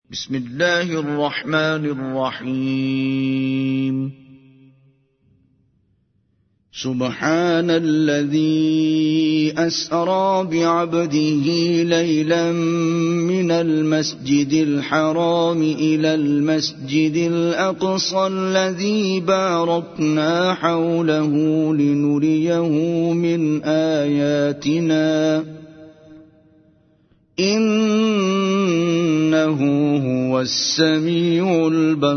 بسم الله الرحمن الرحيم. سبحان الذي أسرى بعبده ليلا من المسجد الحرام إلى المسجد الأقصى الذي باركنا حوله لنريه من آياتنا إنه هو السميع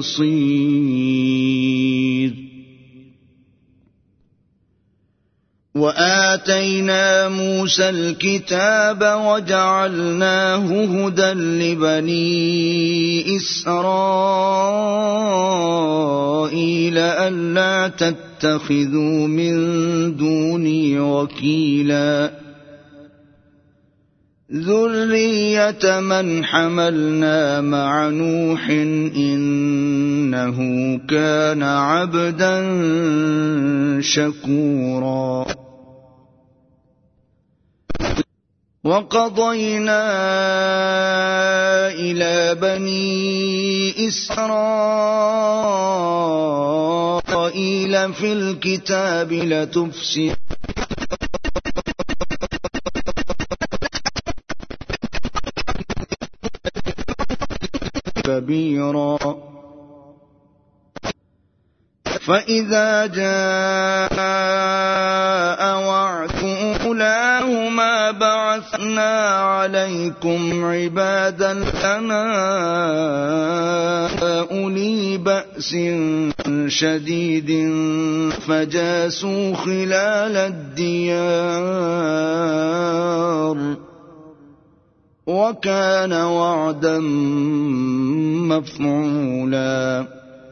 البصير. وآتينا موسى الكتاب وجعلناه هدى لبني إسرائيل ألا تتخذوا من دوني وكيلا ذرية من حملنا مع نوح إنه كان عبدا شكورا. وقضينا إلى بني إسرائيل في الكتاب لتفسدن كبيرا. فإذا جاء وعد أولاهما بعثنا عليكم عبادا لنا أولي بأس شديد فجاسوا خلال الديار وكان وعدا مفعولا.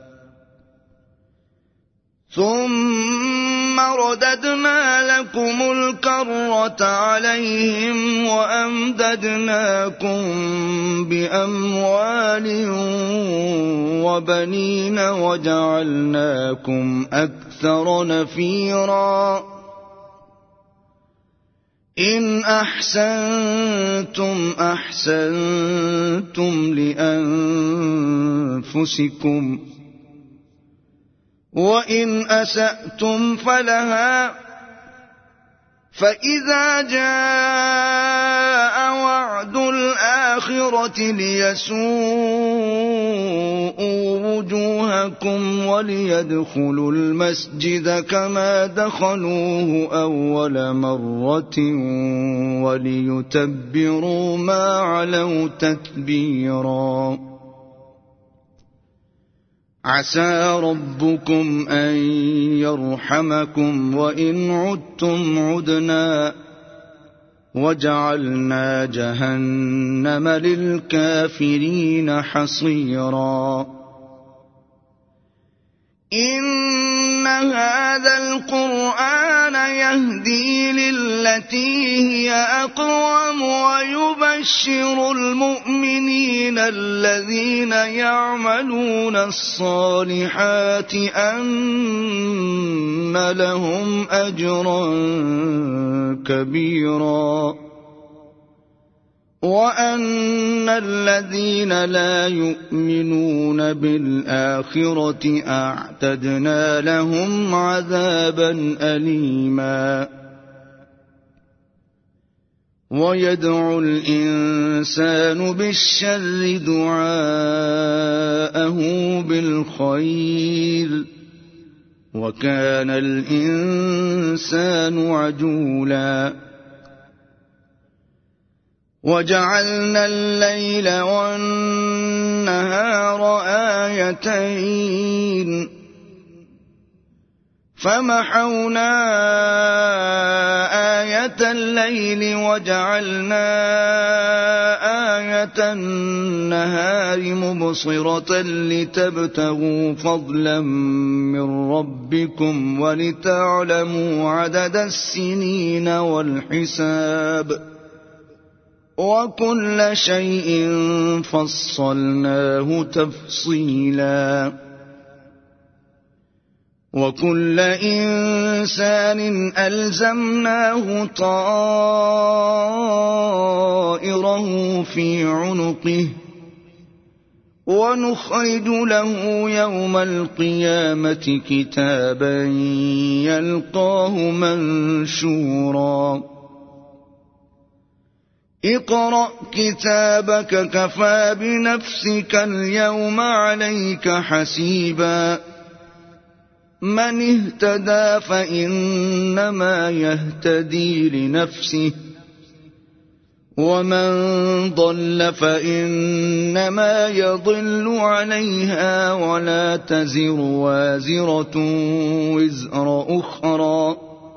ثم رددنا لكم الكرة عليهم وأمددناكم بأموال وبنين وجعلناكم أكثر نفيرا. إن أحسنتم أحسنتم لأنفسكم وإن أسأتم فلها. فإذا جاء وعد الآخرة ليسوءوا وجوهكم وليدخلوا المسجد كما دخلوه أول مرة وليتبروا ما علوا تتبيرا. عسى ربكم أن يرحمكم وإن عدتم عدنا وجعلنا جهنم للكافرين حصيرا. إن هذا القرآن يهدي للتي هي أقوم ويبشر المؤمنين الذين يعملون الصالحات أن لهم أجرا كبيرا وأن الذين لا يؤمنون بالآخرة أعتدنا لهم عذابا أليما. ويدعو الإنسان بالشر دعاءه بالخير وكان الإنسان عجولا. وجعلنا الليل والنهار آيتين فمحونا آية الليل وجعلنا آية النهار مبصرة لتبتغوا فضلا من ربكم ولتعلموا عدد السنين والحساب وكل شيء فصلناه تفصيلا. وكل إنسان ألزمناه طائره في عنقه ونخرج له يوم القيامة كتابا يلقاه منشورا اقرأ كتابك كفى بنفسك اليوم عليك حسيبا من اهتدى فإنما يهتدي لنفسه ومن ضل فإنما يضل عليها ولا تزر وازرة وزر أخرى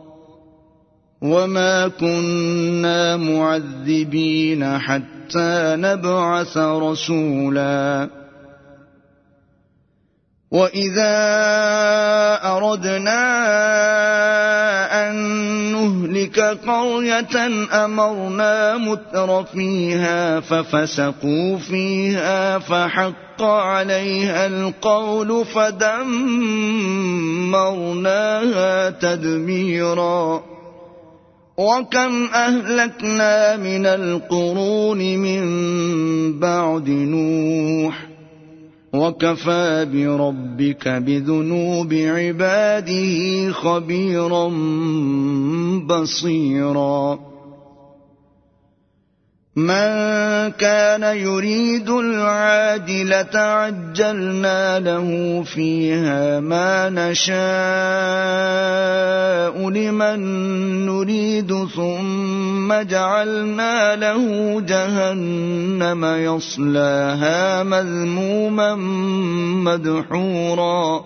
وما كنا معذبين حتى نبعث رسولا وإذا أردنا أن نهلك قرية أمرنا متر فيها ففسقوا فيها فحق عليها القول فدمرناها تدميرا وكم أهلكنا من القرون من بعد نوح وكفى بربك بذنوب عباده خبيرا بصيرا من كان يريد العاجلة عجلنا له فيها ما نشاء لمن نريد ثم جعلنا له جهنم يصلاها مذموما مدحورا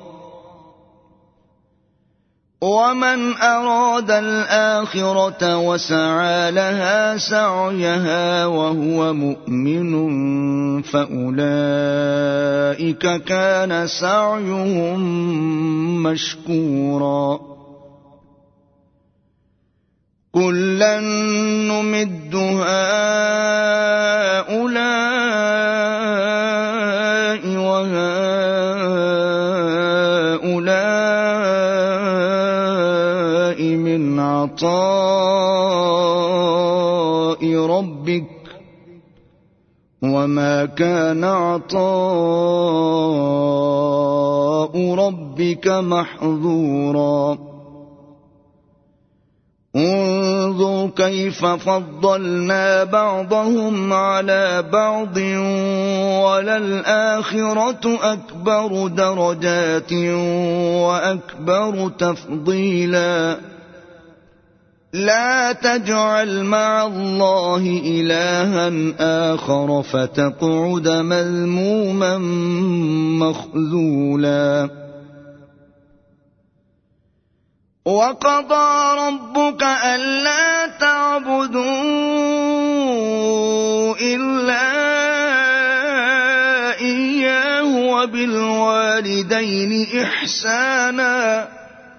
ومن أراد الآخرة وسعى لها سعيها وهو مؤمن فأولئك كان سعيهم مشكورا كلا نمد هؤلاء وهؤلاء من عطاء ربك وما كان عطاء ربك محظورا انظر كيف فضلنا بعضهم على بعض وللآخرة أكبر درجات وأكبر تفضيلا لا تجعل مع الله إلها آخر فتقعد مذموما مخذولا وقضى ربك ألا تعبدوا إلا إياه وبالوالدين إحسانا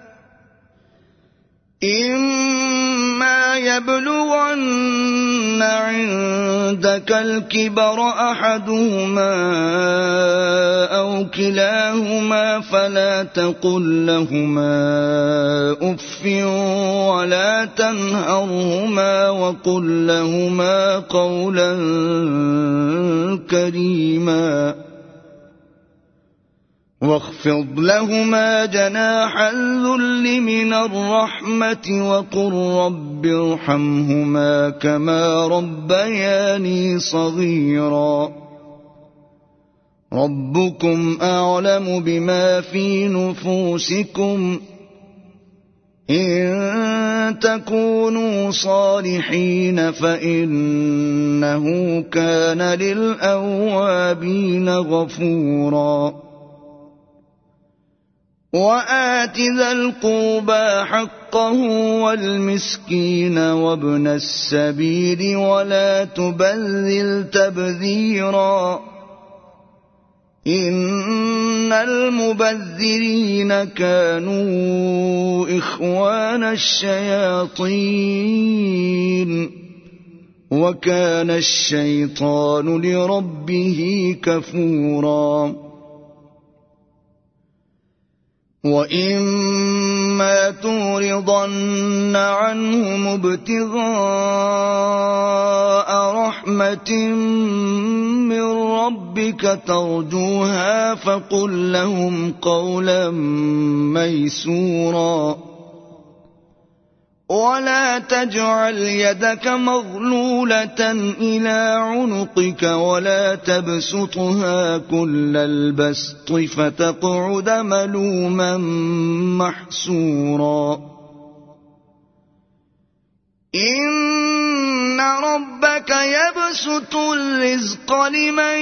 إما يبلغن عندك الكبر أحدهما أو كلاهما فلا تقل لهما أف ولا تنهرهما وقل لهما قولا كريما واخفض لهما جناح الذل من الرحمة وقل رب ارحمهما كما ربياني صغيرا ربكم أعلم بما في نفوسكم إن تكونوا صالحين فإنه كان للأوابين غفورا وآت ذا القربى حقه والمسكين وابن السبيل ولا تبذل تبذيرا إن المبذرين كانوا إخوان الشياطين وكان الشيطان لربه كفورا وَإِمَّا تُعْرِضَنَّ عَنْهُمُ ابْتِغَاءَ رَحْمَةٍ مِّن رَّبِّكَ تَرْجُوهَا فَقُل لَّهُمْ قَوْلًا مَّيْسُورًا وَلَا تَجْعَلْ يَدَكَ مَغْلُولَةً إِلَىٰ عُنُقِكَ وَلَا تَبْسُطْهَا كُلَّ الْبَسْطِ فَتَقْعُدَ مَلُومًا مَّحْسُورًا إِنَّ رَبَّكَ يَبْسُطُ الرِّزْقَ لِمَن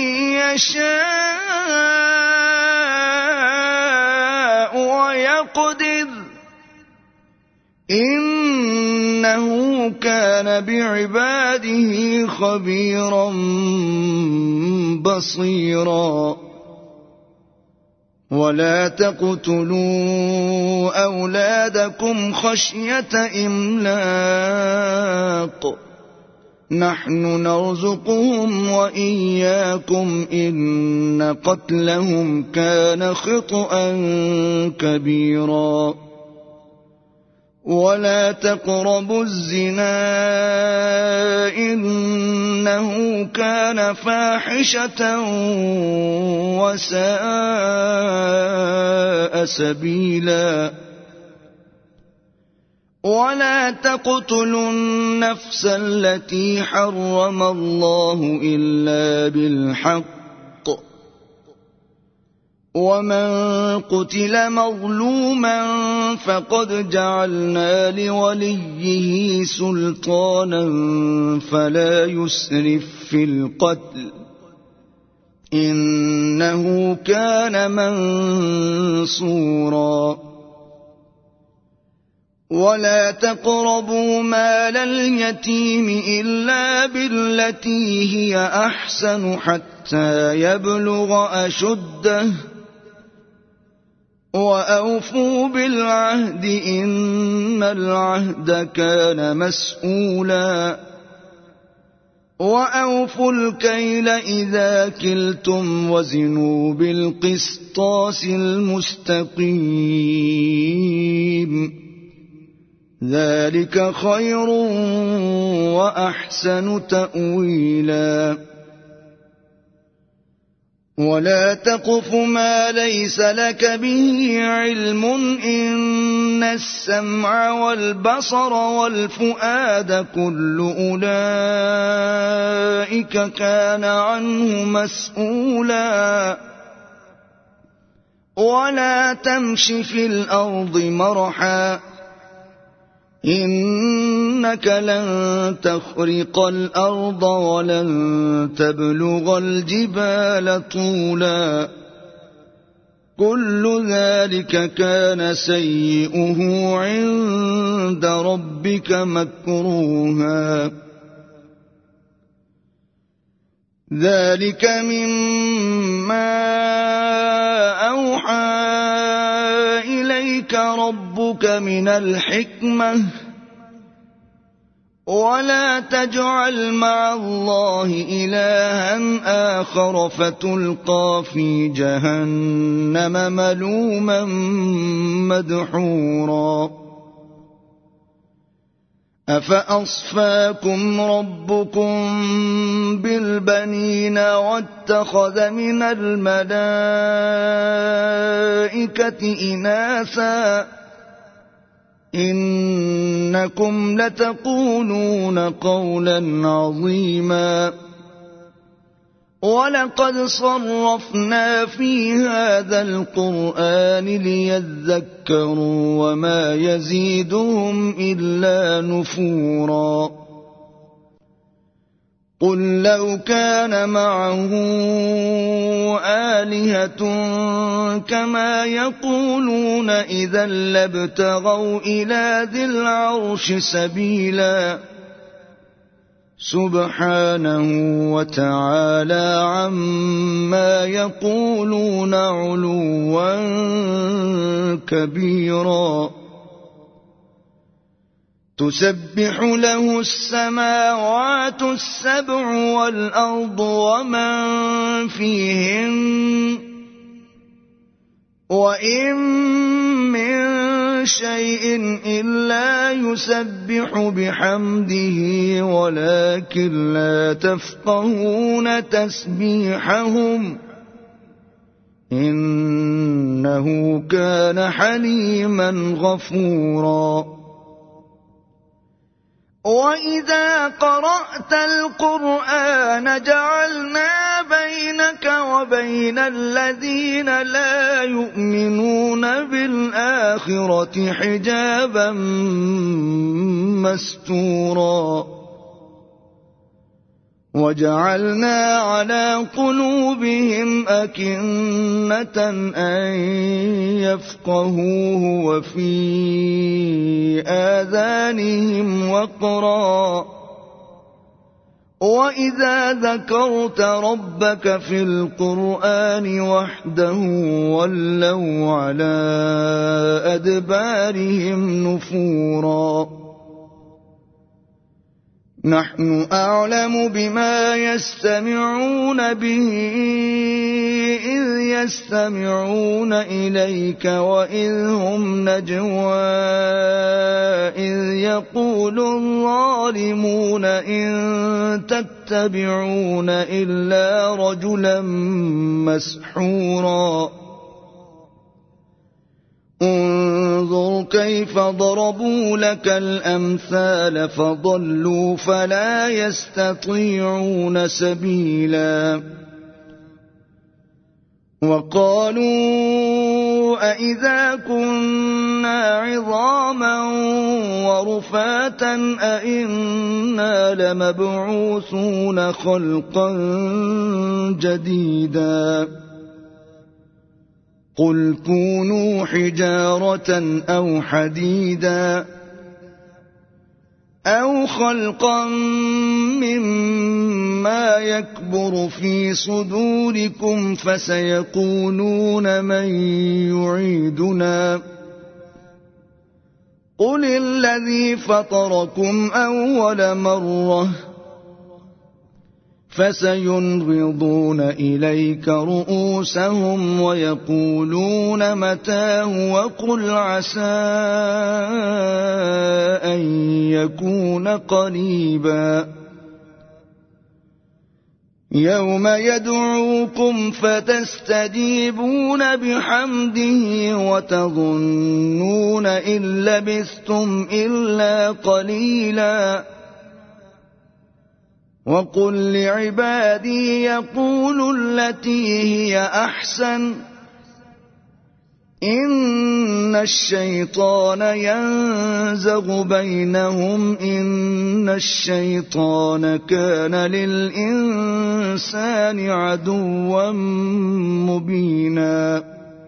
يَشَاءُ وَيَقْدِرُ إِنَّهُ كَانَ بِعِبَادِهِ خَبِيرًا بَصِيرًا وَلَا تَقْتُلُوا أَوْلَادَكُمْ خَشْيَةَ إِمْلَاقٍ نَحْنُ نَرْزُقُهُمْ وَإِيَّاكُمْ إِنَّ قَتْلَهُمْ كَانَ خِطْئًا كَبِيرًا وَلَا تَقْرَبُوا الزِّنَا إِنَّهُ كَانَ فَاحِشَةً وَسَاءَ سَبِيلًا وَلَا تَقْتُلُوا النَّفْسَ الَّتِي حَرَّمَ اللَّهُ إِلَّا بِالْحَقِّ وَمَن قُتِلَ مَظْلُومًا فَقَدْ جَعَلْنَا لِوَلِيِّهِ سُلْطَانًا فَلَا يُسْرِف فِّي الْقَتْلِ إِنَّهُ كَانَ مَنصُورًا وَلَا تَقْرَبُوا مَالَ الْيَتِيمِ إِلَّا بِالَّتِي هِيَ أَحْسَنُ حَتَّىٰ يَبْلُغَ أَشُدَّهُ وَأَوْفُوا بِالْعَهْدِ إِنَّ الْعَهْدَ كَانَ مَسْئُولًا وَأَوْفُوا الْكَيْلَ إِذَا كِلْتُمْ وَزِنُوا بِالْقِسْطَاسِ الْمُسْتَقِيمِ ذَلِكَ خَيْرٌ وَأَحْسَنُ تَأْوِيلًا وَلَا تَقْفُ مَا لَيْسَ لَكَ بِهِ عِلْمٌ إِنَّ السَّمْعَ وَالْبَصَرَ وَالْفُؤَادَ كُلُّ أُولَئِكَ كَانَ عَنْهُ مَسْئُولًا وَلَا تَمْشِ فِي الْأَرْضِ مَرَحًا إِنَّكَ لَن تَخْرِقَ الْأَرْضَ وَلَن تَبْلُغَ الْجِبَالَ طُولًا كُلُّ ذَلِكَ كَانَ سَيِّئُهُ عِندَ رَبِّكَ مَكْرُوهًا ذَلِكَ مِمَّا أَوْحَىٰ إِلَيْكَ رَبُّكَ مِنَ الْحِكْمَةِ وَلَا تَجْعَلْ مَعَ اللَّهِ إِلَٰهًا آخَرَ فَتُلْقَىٰ فِي جَهَنَّمَ مَلُومًا مَّدْحُورًا أَفَأَصْفَاكُمْ رَبُّكُم بِالْبَنِينَ وَاتَّخَذَ مِنَ الْمَلَائِكَةِ إِنَاثًا إِنَّكُمْ لَتَقُولُونَ قَوْلًا عَظِيمًا وَلَقَدْ صَرَّفْنَا فِي هَذَا الْقُرْآنِ لِيَذَّكَّرُوا وَمَا يَزِيدُهُمْ إِلَّا نُفُورًا قُل لَّوْ كَانَ مَعَهُ آلِهَةٌ كَمَا يَقُولُونَ إِذًا لَّابْتَغَوْا إِلَىٰ ذِي الْعَرْشِ سَبِيلًا سُبْحَانَهُ وَتَعَالَىٰ عَمَّا يَقُولُونَ عُلُوًّا كَبِيرًا تُسَبِّحُ لَهُ السَّمَاوَاتُ السَّبْعُ وَالْأَرْضُ وَمَن فِيهِنَّ وَإِن شيء إلا يسبح بحمده ولكن لا تفقهون تسبيحهم إنه كان حليما غفورا وإذا قرأت القرآن جعلنا بينك وبين الذين لا يؤمنون بالآخرة حجابا مستورا وجعلنا على قلوبهم أكنة أن يفقهوه وفي آذانهم وقرا وإذا ذكرت ربك في القرآن وحده ولوا على أدبارهم نفورا نحن أعلم بما يستمعون به إذ يستمعون إليك وإذ هم نجوى إذ يقول الظالمون إن تتبعون إلا رجلا مسحورا انظر كيف ضربوا لك الأمثال فضلوا فلا يستطيعون سبيلا وقالوا أإذا كنا عظاما ورفاتا أإنا لمبعوثون خلقا جديدا قل كونوا حجارة أو حديدا أو خلقا مما يكبر في صدوركم فسيقولون من يعيدنا قل الذي فطركم أول مرة فسينغضون إليك رؤوسهم ويقولون متاه وقل عسى أن يكون قريبا يوم يدعوكم فتستجيبون بحمده وتظنون إن لبثتم إلا قليلا وقل لعبادي يقولوا التي هي أحسن إن الشيطان ينزغ بينهم إن الشيطان كان للإنسان عدوا مبينا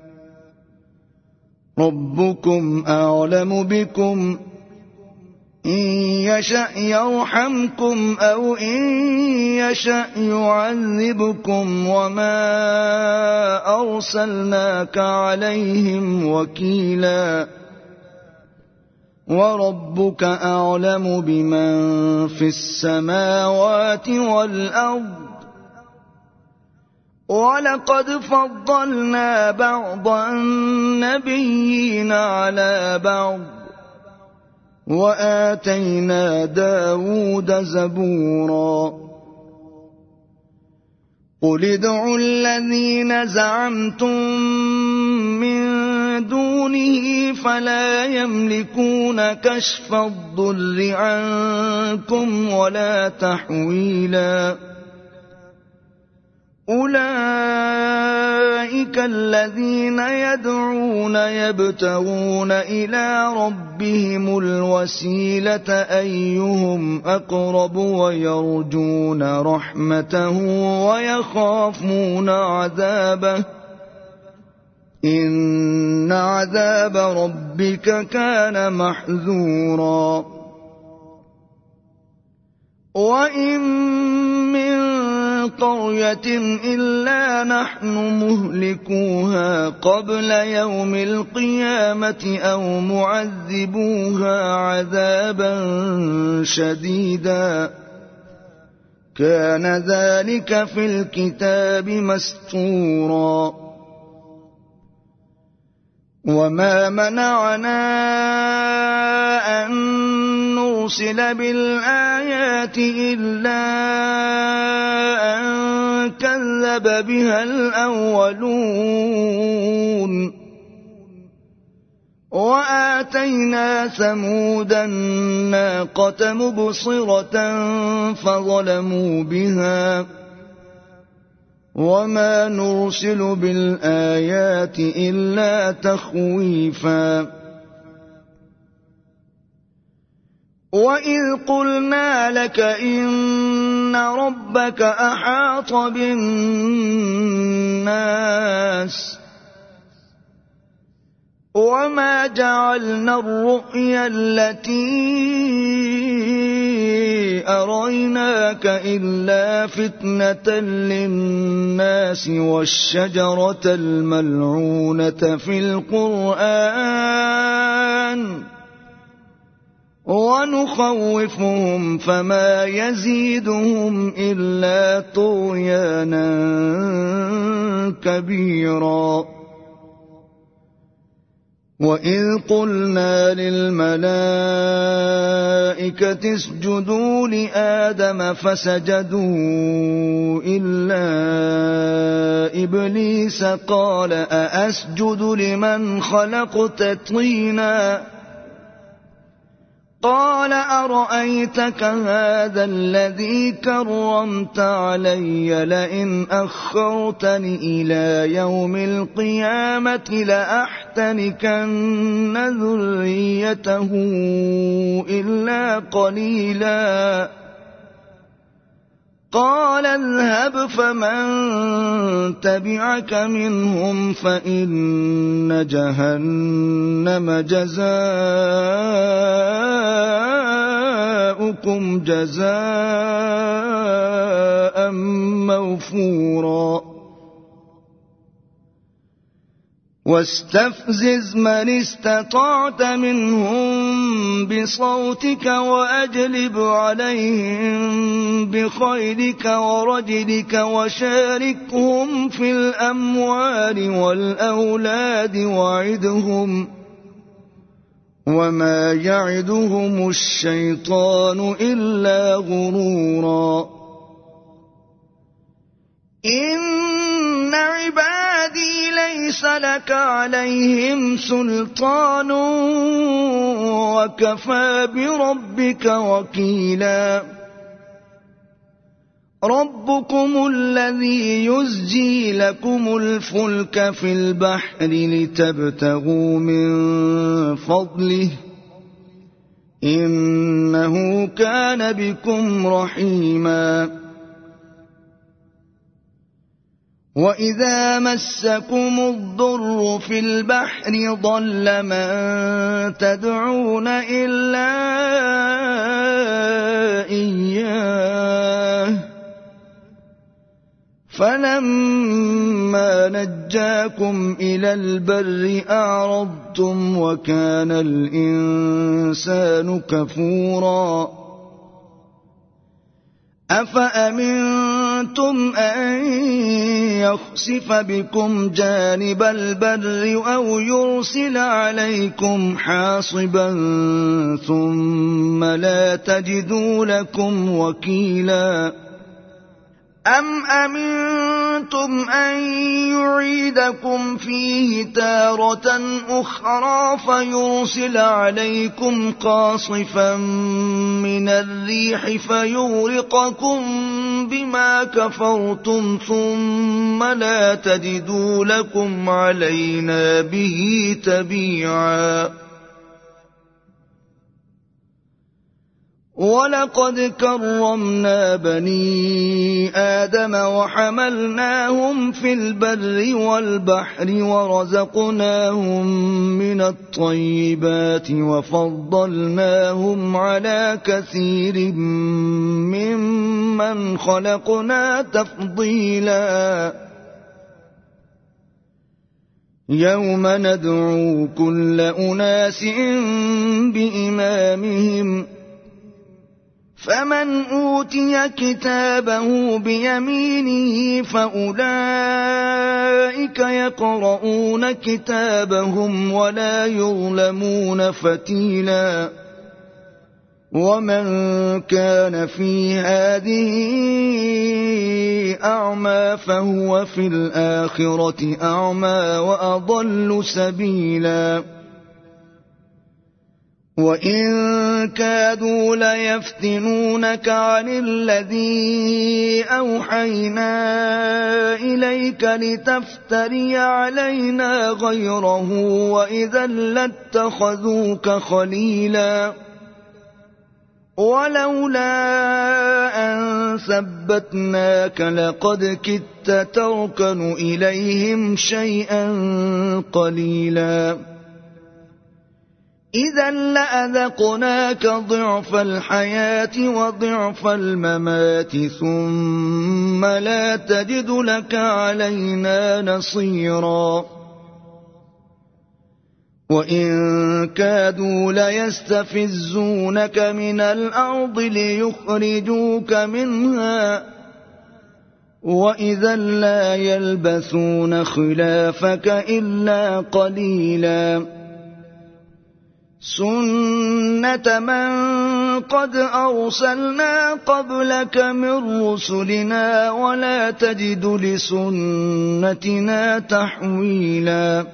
ربكم أعلم بكم إن يشأ يرحمكم أو إن يشأ يعذبكم وما أرسلناك عليهم وكيلا وربك أعلم بمن في السماوات والأرض ولقد فضلنا بعض النبيين على بعض وآتينا داود زبورا قل ادعوا الذين زعمتم من دونه فلا يملكون كشف الضر عنكم ولا تحويلا أولئك الذين يدعون يبتغون إلى ربهم الوسيلة أيهم أقرب ويرجون رحمته ويخافون عذابه إن عذاب ربك كان محذورا وإن من قرية إلا نحن مهلكوها قبل يوم القيامة أو معذبوها عذابا شديدا كان ذلك في الكتاب مسطورا وما منعنا أن نرسل بالآيات إلا أن كذب بها الأولون وآتينا ثمود الناقة مبصرة فظلموا بها وما نرسل بالآيات إلا تخويفا وإذ قلنا لك إن ربك أحاط بالناس وما جعلنا الرؤيا التي أريناك إلا فتنة للناس والشجرة الملعونة في القرآن ونخوفهم فما يزيدهم إلا طغيانا كبيرا وإذ قلنا للملائكة اسجدوا لآدم فسجدوا إلا إبليس قال أأسجد لمن خلقت طينا قال أرأيتك هذا الذي كرمت علي لئن أخرتني إلى يوم القيامة لأحتنكن ذريته إلا قليلا قال اذهب فمن تبعك منهم فإن جهنم جزاؤكم جزاء موفورا واستفزز من استطعت منهم بصوتك وأجلب عليهم بخيلك ورجلك وشاركهم في الأموال والأولاد وعدهم وما يعدهم الشيطان إلا غرورا إن عبادي ليس لك عليهم سلطان وكفى بربك وكيلا ربكم الذي يزجي لكم الفلك في البحر لتبتغوا من فضله إنه كان بكم رحيما وإذا مسكم الضر في البحر ضل من تدعون إلا إياه فلما نجاكم إلى البر أعرضتم وكان الإنسان كفورا أفأمنتم أن يخسف بكم جانب البر أو يرسل عليكم حاصبا ثم لا تجدوا لكم وكيلا أم أمنتم أن يعيدكم فيه تارة أخرى فيرسل عليكم قاصفا من الريح فيغرقكم بما كفرتم ثم لا تجدوا لكم علينا به تبيعا ولقد كرمنا بني آدم وحملناهم في البر والبحر ورزقناهم من الطيبات وفضلناهم على كثير ممن خلقنا تفضيلا يوم ندعو كل أناس بإمامهم فمن أوتي كتابه بيمينه فأولئك أولئك يقرؤون كتابهم ولا يظلمون فتيلا ومن كان في هذه أعمى فهو في الآخرة أعمى وأضل سبيلا وإن كادوا ليفتنونك عن الذي أوحينا إليك لتفتري علينا غيره وإذا لاتخذوك خليلا ولولا أن ثبتناك لقد كدت تركن إليهم شيئا قليلا إذا لأذقناك ضعف الحياة وضعف الممات ثم لا تجد لك علينا نصيرا وإن كادوا ليستفزونك من الأرض ليخرجوك منها وإذا لا يلبثون خلافك إلا قليلا سنة من قد أرسلنا قبلك من رسلنا ولا تجد لسنتنا تحويلا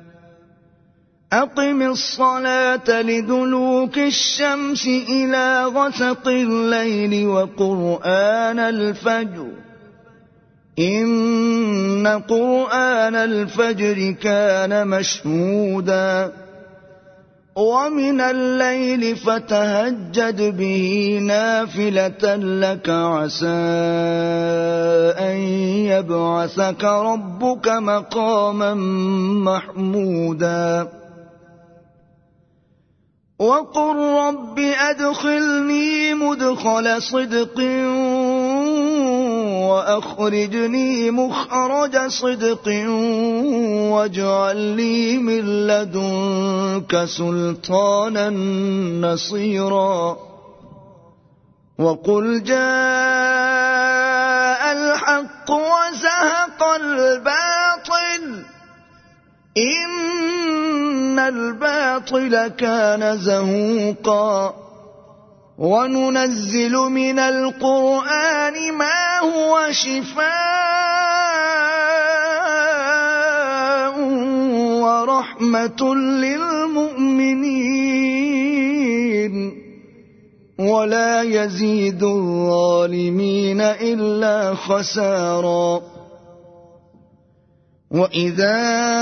أقم الصلاة لدلوك الشمس إلى غسق الليل وقرآن الفجر إن قرآن الفجر كان مشهودا ومن الليل فتهجد به نافلة لك عسى أن يبعثك ربك مقاما محمودا وقل رب أدخلني مدخل صدق وأخرجني مخرج صدق واجعل لي من لدنك سلطانا نصيرا وقل جاء الحق وزهق الباطل إن الباطل كان زهوقا وننزل من القرآن ما هو شفاء ورحمة للمؤمنين ولا يزيد الظالمين إلا خسارا وإذا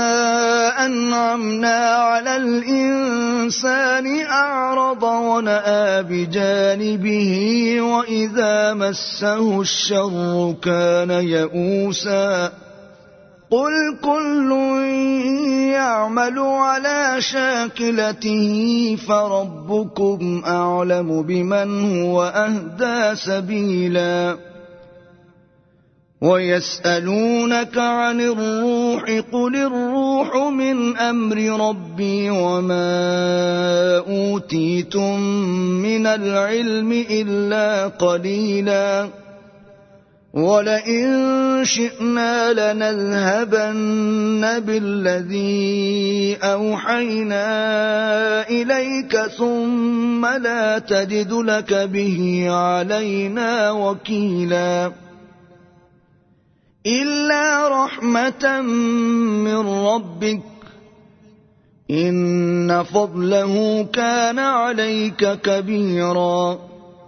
أنعمنا على الإنسان أعرض ونأى بجانبه وإذا مسه الشر كان يئوسا قل كل يعمل على شاكلته فربكم أعلم بمن هو أهدى سبيلا ويسألونك عن الروح قل الروح من أمر ربي وما أوتيتم من العلم إلا قليلا ولئن شئنا لنذهبن بالذي أوحينا إليك ثم لا تجد لك به علينا وكيلا إلا رحمة من ربك إن فضله كان عليك كبيرا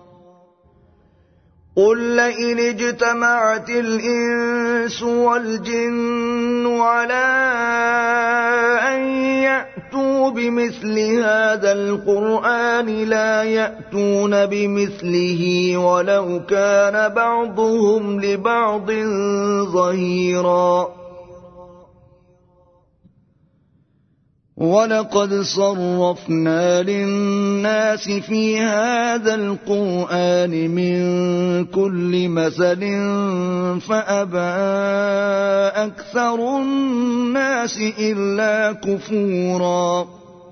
قل لئن اجتمعت الإنس والجن على أن يأتوا بمثل هذا القرآن لا يأتون بمثله ولو كان بعضهم لبعض ظهيرا ولقد صرفنا للناس في هذا القرآن من كل مثل فأبى أكثر الناس إلا كفورا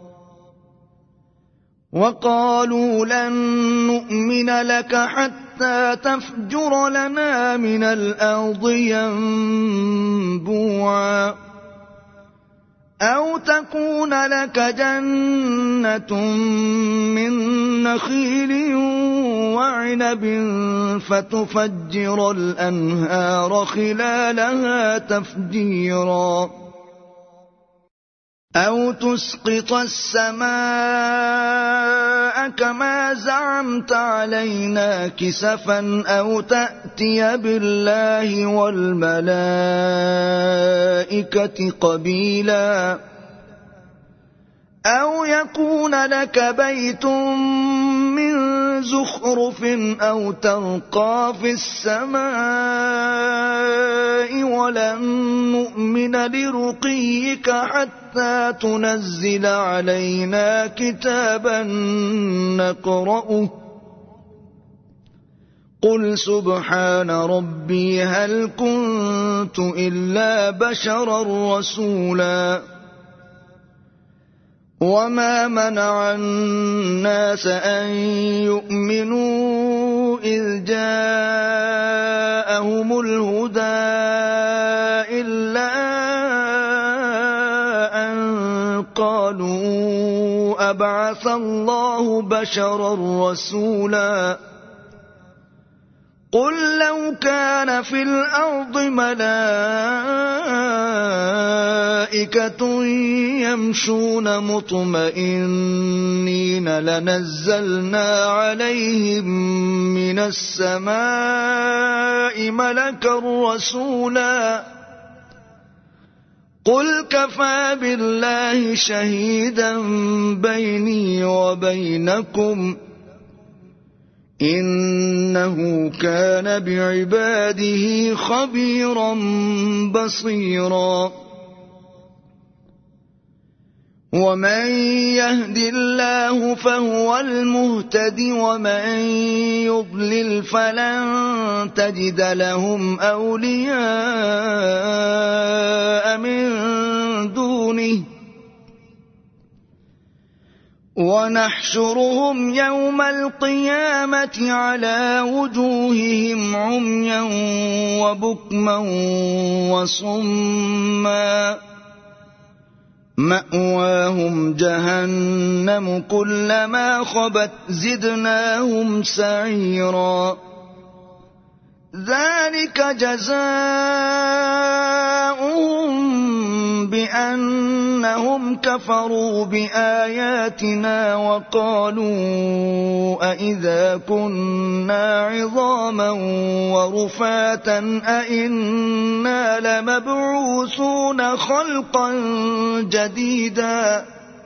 وقالوا لن نؤمن لك حتى تفجر لنا من الأرض ينبوعا أو تكون لك جنة من نخيل وعنب فتفجر الأنهار خلالها تفجيرا أو تسقط السماء كما زعمت علينا كسفا أو تأتي بالله والملائكة قبيلا أو يكون لك بيت من زخرف أو ترقى في السماء ولن نؤمن لرقيك حتى تنزل علينا كتابا نقرأه قل سبحان ربي هل كنت إلا بشرا رسولا وما منع الناس أن يؤمنوا إذ جاءهم الهدى إلا أن قالوا أبعث الله بشرا رسولا قل لو كان في الأرض ملائكة يمشون مطمئنين لنزلنا عليهم من السماء ملكا رسولا قل كفى بالله شهيدا بيني وبينكم إنه كان بعباده خبيرا بصيرا ومن يهد الله فهو المهتد ومن يضلل فلن تجد لهم أولياء من دونه ونحشرهم يوم القيامة على وجوههم عميا وبكما وصما مأواهم جهنم كلما خبت زدناهم سعيرا ذلك جزاؤهم بأنهم كفروا بآياتنا وقالوا أإذا كنا عظاما ورفاتا أإنا لمبعوثون خلقا جديدا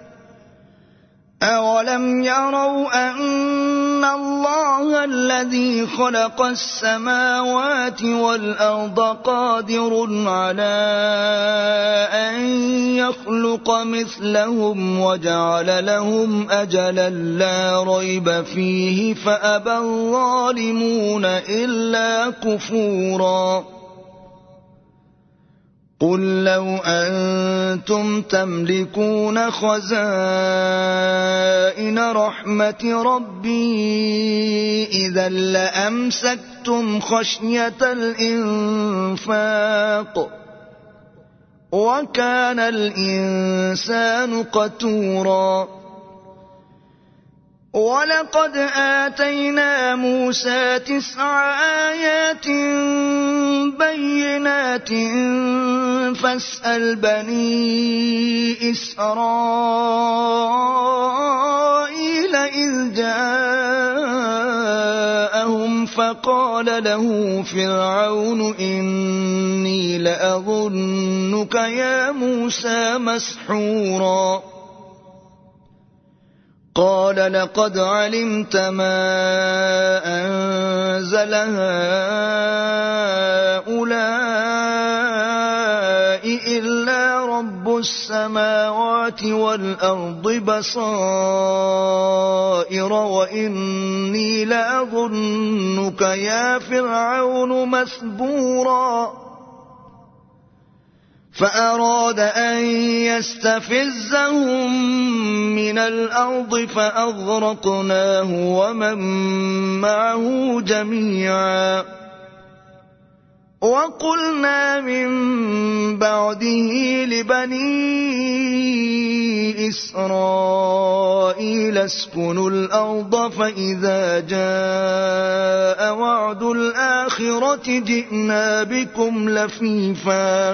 أولم يروا أن الله الذي خلق السماوات والأرض قادر على أن يخلق مثلهم وجعل لهم أجلا لا ريب فيه فأبى الظالمون إلا كفورا قل لو أنتم تملكون خزائن رحمة ربي إذا لأمسكتم خشية الإنفاق وكان الإنسان قتورا ولقد آتينا موسى 9 آيات بينات فاسأل بني إسرائيل إذ جاءهم فقال له فرعون إني لأظنك يا موسى مسحورا قال لقد علمت ما أنزل هؤلاء إلا رب السماوات والأرض بصائر وإني لأظنك يا فرعون مثبورا فأراد أن يستفزهم من الأرض فأغرقناه ومن معه جميعا وقلنا من بعده لبني إسرائيل اسكنوا الأرض فإذا جاء وعد الآخرة جئنا بكم لفيفا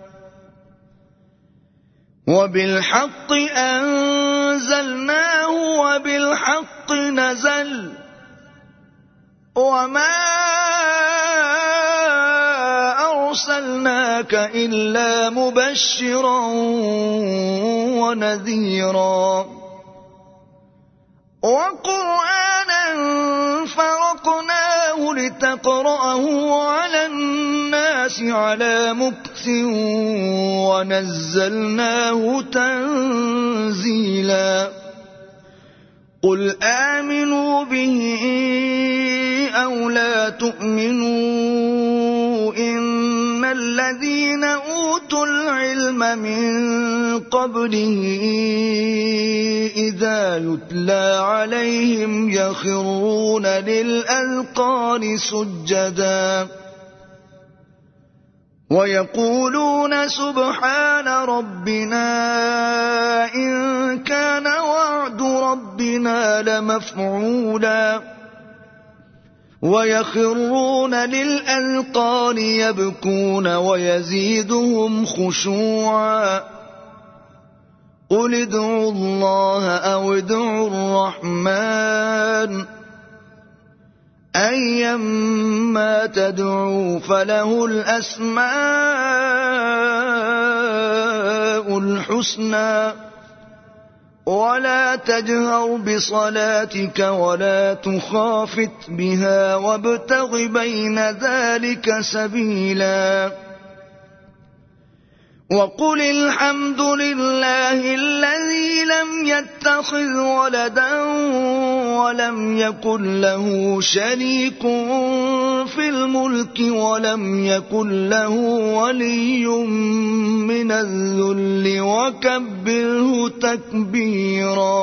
وبالحق أنزلناه وبالحق نزل وما أرسلناك إلا مبشرا ونذيرا وقرآنا فرقناه لتقرأه على الناس على مكث ونزلناه تنزيلا قل آمنوا به أو لا تؤمنوا إن الذين أوتوا العلم من قبله إذا يتلى عليهم يخرون للأذقان سجدا ويقولون سبحان ربنا إن كان وعد ربنا لمفعولا ويخرون للأذقان يبكون ويزيدهم خشوعا قل ادعوا الله أو ادعوا الرحمن أيما تدعوا فله الأسماء الحسنى ولا تجهر بصلاتك ولا تخافت بها وابتغ بين ذلك سبيلا وقل الحمد لله الذي لم يتخذ ولدا ولم يكن له شريك في الملك ولم يكن له ولي من الذل وكبره تكبيرا